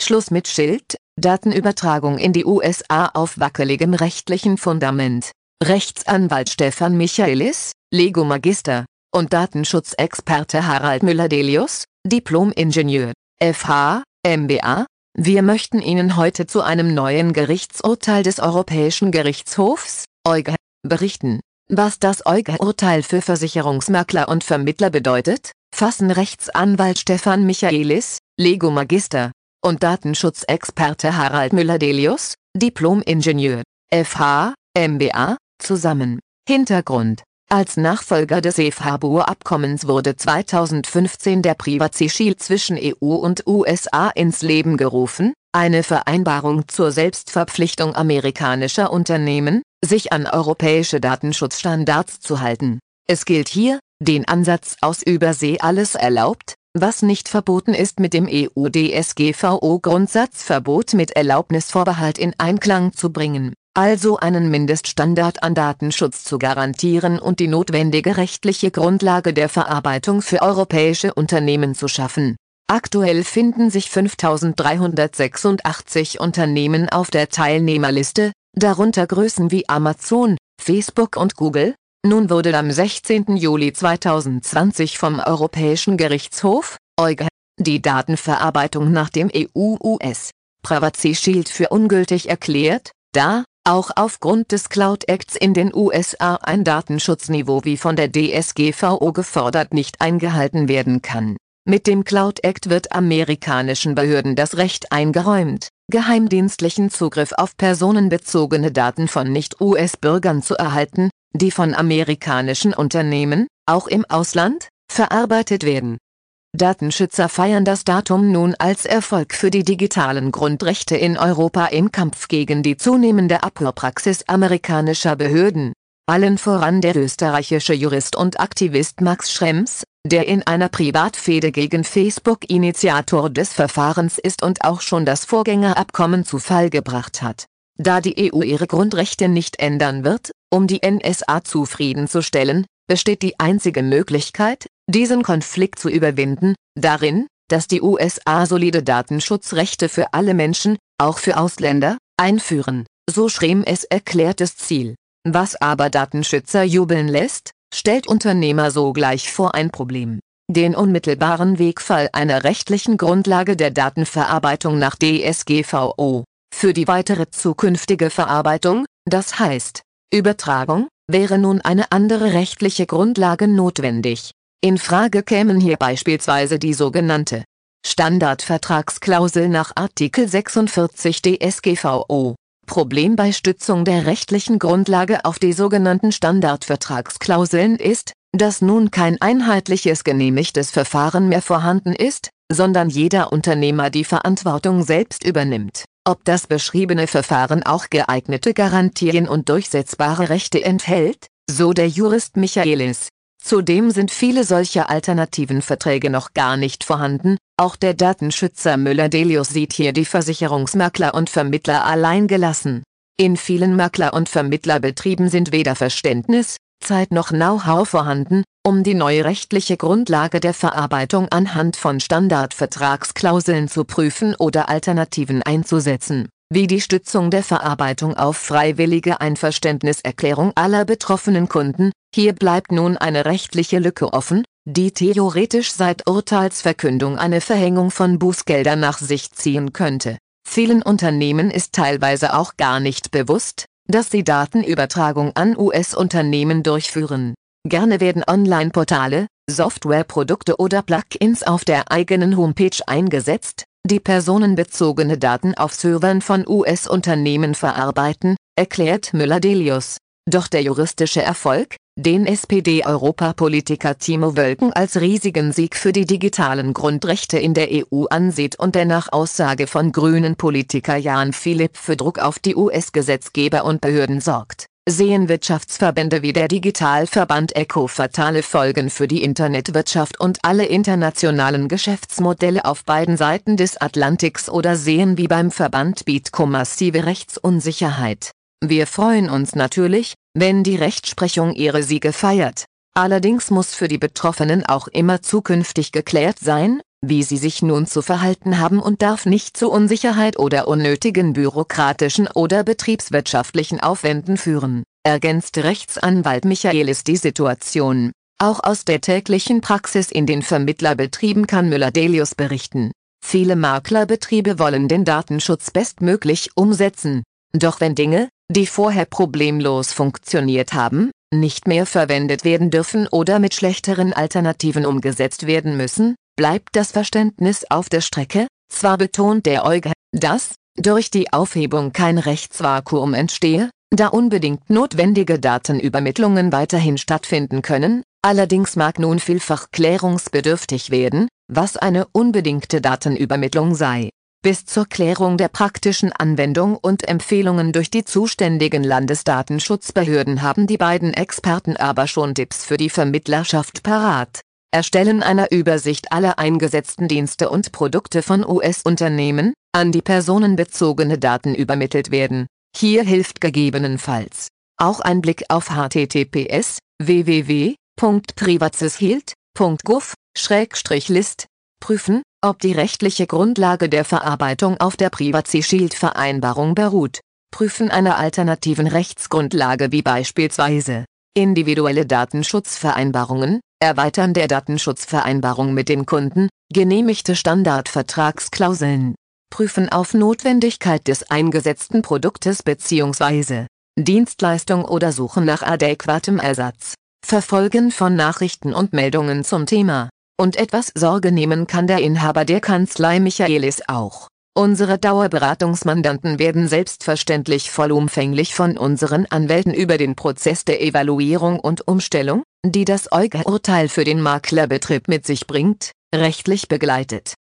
Schluss mit Schild, Datenübertragung in die USA auf wackeligem rechtlichen Fundament. Rechtsanwalt Stefan Michaelis, Lego-Magister, und Datenschutzexperte Harald Müller-Delius, Diplom-Ingenieur, FH, MBA. Wir möchten Ihnen heute zu einem neuen Gerichtsurteil des Europäischen Gerichtshofs, EuGH, berichten. Was das EuGH-Urteil für Versicherungsmakler und Vermittler bedeutet, fassen Rechtsanwalt Stefan Michaelis, Lego-Magister, und Datenschutzexperte Harald Müller-Delius, Diplom-Ingenieur, FH, MBA, zusammen. Hintergrund: Als Nachfolger des EFHA-Abkommens wurde 2015 der Privacy Shield zwischen EU und USA ins Leben gerufen, eine Vereinbarung zur Selbstverpflichtung amerikanischer Unternehmen, sich an europäische Datenschutzstandards zu halten. Es gilt hier, den Ansatz aus Übersee alles erlaubt, was nicht verboten ist, mit dem EU-DSGVO-Grundsatzverbot mit Erlaubnisvorbehalt in Einklang zu bringen, also einen Mindeststandard an Datenschutz zu garantieren und die notwendige rechtliche Grundlage der Verarbeitung für europäische Unternehmen zu schaffen. Aktuell finden sich 5.386 Unternehmen auf der Teilnehmerliste, darunter Größen wie Amazon, Facebook und Google. Nun wurde am 16. Juli 2020 vom Europäischen Gerichtshof, EuGH, die Datenverarbeitung nach dem EU-US Privacy Shield für ungültig erklärt, da, auch aufgrund des Cloud Acts in den USA, ein Datenschutzniveau wie von der DSGVO gefordert nicht eingehalten werden kann. Mit dem Cloud Act wird amerikanischen Behörden das Recht eingeräumt, geheimdienstlichen Zugriff auf personenbezogene Daten von Nicht-US-Bürgern zu erhalten, die von amerikanischen Unternehmen, auch im Ausland, verarbeitet werden. Datenschützer feiern das Datum nun als Erfolg für die digitalen Grundrechte in Europa im Kampf gegen die zunehmende Abhörpraxis amerikanischer Behörden. Allen voran der österreichische Jurist und Aktivist Max Schrems, der in einer Privatfehde gegen Facebook Initiator des Verfahrens ist und auch schon das Vorgängerabkommen zu Fall gebracht hat. Da die EU ihre Grundrechte nicht ändern wird, um die NSA zufriedenzustellen, besteht die einzige Möglichkeit, diesen Konflikt zu überwinden, darin, dass die USA solide Datenschutzrechte für alle Menschen, auch für Ausländer, einführen, so Schrems erklärtes Ziel. Was aber Datenschützer jubeln lässt, stellt Unternehmer sogleich vor ein Problem: den unmittelbaren Wegfall einer rechtlichen Grundlage der Datenverarbeitung nach DSGVO. Für die weitere zukünftige Verarbeitung, das heißt Übertragung, wäre nun eine andere rechtliche Grundlage notwendig. In Frage kämen hier beispielsweise die sogenannte Standardvertragsklausel nach Artikel 46 DSGVO. Problem bei Stützung der rechtlichen Grundlage auf die sogenannten Standardvertragsklauseln ist, dass nun kein einheitliches genehmigtes Verfahren mehr vorhanden ist, sondern jeder Unternehmer die Verantwortung selbst übernimmt, ob das beschriebene Verfahren auch geeignete Garantien und durchsetzbare Rechte enthält, so der Jurist Michaelis. Zudem sind viele solcher alternativen Verträge noch gar nicht vorhanden, auch der Datenschützer Müller-Delius sieht hier die Versicherungsmakler und Vermittler allein gelassen. In vielen Makler- und Vermittlerbetrieben sind weder Verständnis, Zeit noch Know-how vorhanden, um die neue rechtliche Grundlage der Verarbeitung anhand von Standardvertragsklauseln zu prüfen oder Alternativen einzusetzen, wie die Stützung der Verarbeitung auf freiwillige Einverständniserklärung aller betroffenen Kunden. Hier bleibt nun eine rechtliche Lücke offen, die theoretisch seit Urteilsverkündung eine Verhängung von Bußgeldern nach sich ziehen könnte. Vielen Unternehmen ist teilweise auch gar nicht bewusst, dass sie Datenübertragung an US-Unternehmen durchführen. Gerne werden Online-Portale, Softwareprodukte oder Plugins auf der eigenen Homepage eingesetzt, die personenbezogene Daten auf Servern von US-Unternehmen verarbeiten, erklärt Müller-Delius. Doch der juristische Erfolg, den SPD-Europapolitiker Timo Wölken als riesigen Sieg für die digitalen Grundrechte in der EU ansieht und der nach Aussage von Grünen-Politiker Jan Philipp für Druck auf die US-Gesetzgeber und Behörden sorgt, sehen Wirtschaftsverbände wie der Digitalverband ECO fatale Folgen für die Internetwirtschaft und alle internationalen Geschäftsmodelle auf beiden Seiten des Atlantiks oder sehen wie beim Verband Bitkom massive Rechtsunsicherheit. Wir freuen uns natürlich, wenn die Rechtsprechung ihre Siege feiert. Allerdings muss für die Betroffenen auch immer zukünftig geklärt sein, wie sie sich nun zu verhalten haben und darf nicht zu Unsicherheit oder unnötigen bürokratischen oder betriebswirtschaftlichen Aufwänden führen, ergänzte Rechtsanwalt Michaelis die Situation. Auch aus der täglichen Praxis in den Vermittlerbetrieben kann Müller-Delius berichten. Viele Maklerbetriebe wollen den Datenschutz bestmöglich umsetzen. Doch wenn Dinge, die vorher problemlos funktioniert haben, nicht mehr verwendet werden dürfen oder mit schlechteren Alternativen umgesetzt werden müssen, bleibt das Verständnis auf der Strecke. Zwar betont der EuGH, dass durch die Aufhebung kein Rechtsvakuum entstehe, da unbedingt notwendige Datenübermittlungen weiterhin stattfinden können, allerdings mag nun vielfach klärungsbedürftig werden, was eine unbedingte Datenübermittlung sei. Bis zur Klärung der praktischen Anwendung und Empfehlungen durch die zuständigen Landesdatenschutzbehörden haben die beiden Experten aber schon Tipps für die Vermittlerschaft parat. Erstellen einer Übersicht aller eingesetzten Dienste und Produkte von US-Unternehmen, an die personenbezogene Daten übermittelt werden. Hier hilft gegebenenfalls auch ein Blick auf https://www.privacyshield.gov/list. Prüfen, ob die rechtliche Grundlage der Verarbeitung auf der Privacy Shield Vereinbarung beruht. Prüfen einer alternativen Rechtsgrundlage wie beispielsweise individuelle Datenschutzvereinbarungen, Erweitern der Datenschutzvereinbarung mit den Kunden, genehmigte Standardvertragsklauseln. Prüfen auf Notwendigkeit des eingesetzten Produktes bzw. Dienstleistung oder Suchen nach adäquatem Ersatz. Verfolgen von Nachrichten und Meldungen zum Thema. Und etwas Sorge nehmen kann der Inhaber der Kanzlei Michaelis auch. Unsere Dauerberatungsmandanten werden selbstverständlich vollumfänglich von unseren Anwälten über den Prozess der Evaluierung und Umstellung, die das EuGH-Urteil für den Maklerbetrieb mit sich bringt, rechtlich begleitet.